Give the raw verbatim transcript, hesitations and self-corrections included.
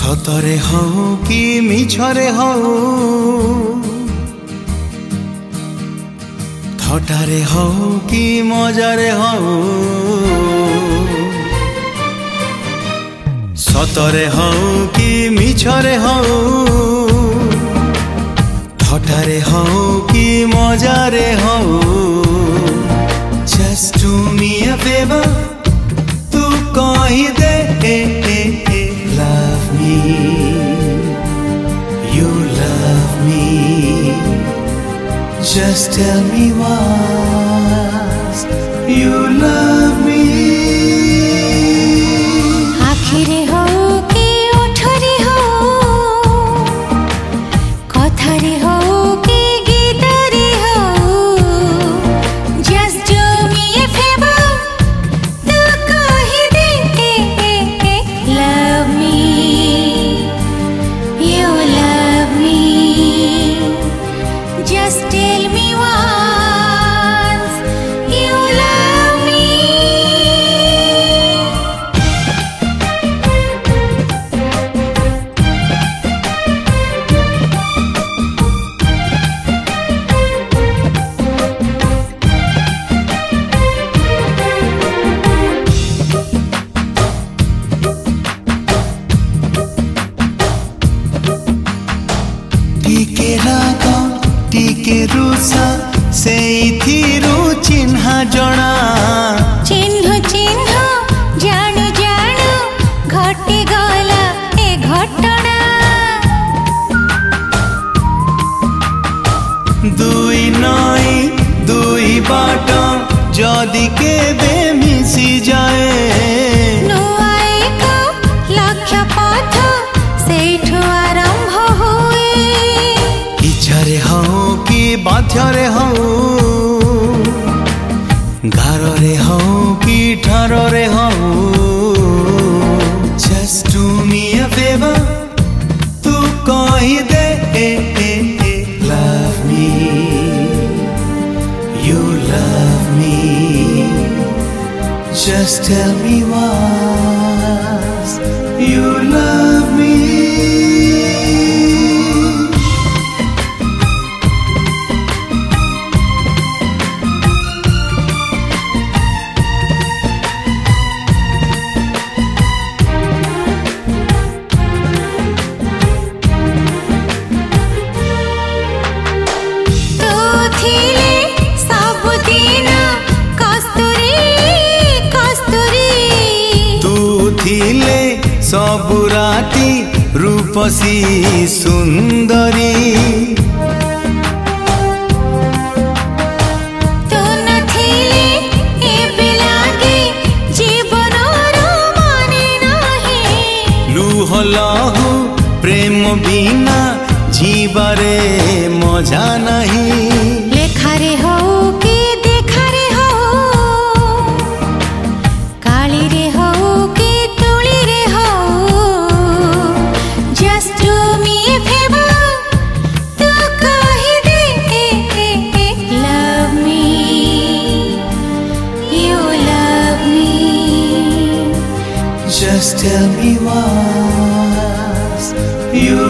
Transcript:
सतरे हऊ कि मिछरे हऊ थटारे हऊ कि मजारे हऊ सतरे हऊ कि मिछरे हऊ थटारे हऊ कि मजारे हऊ Just do me a favor तू कही दे ए, ए, ए, love me you love me Just tell me once you love me आखिरे हो कि ओठरे हो कथारे हो कि गीतरे हो Just do me a favor तू कही दे ए, ए, ए, love me you love me Just tell me once you love me टिके राग टिके रुसा सेइथिरु चिन्हा जणा चिन्ह चिन्ह जाणु जाणु घटी गला ए घटना दुई नई दुई बाट जदि केबे मिसी जाए नुआ एक लक्ष्य पथ सेठु आरंभ हुए इच्छारे हऊ कि बाध्यरे हऊ गाରରେ हऊ कि ठाରରେ हऊ Just do me a favor तू कही दे ए, ए, ए, love me you love me Just tell me once you love me तू थिले सबुदिन कस्तूरी कस्तूरी तू थिले सबु राती रूपसी सुंदरी तू नथिले एबे लागे जीवनर माने नाही लुह लहु प्रेम बिना जीवारे मजा नहीं लेखारे हो कि देखारे हो कालीरे हो कि तुलीरे हो Just do me a favor तू कही दे ए, ए, ए, love me you love me Just tell me once you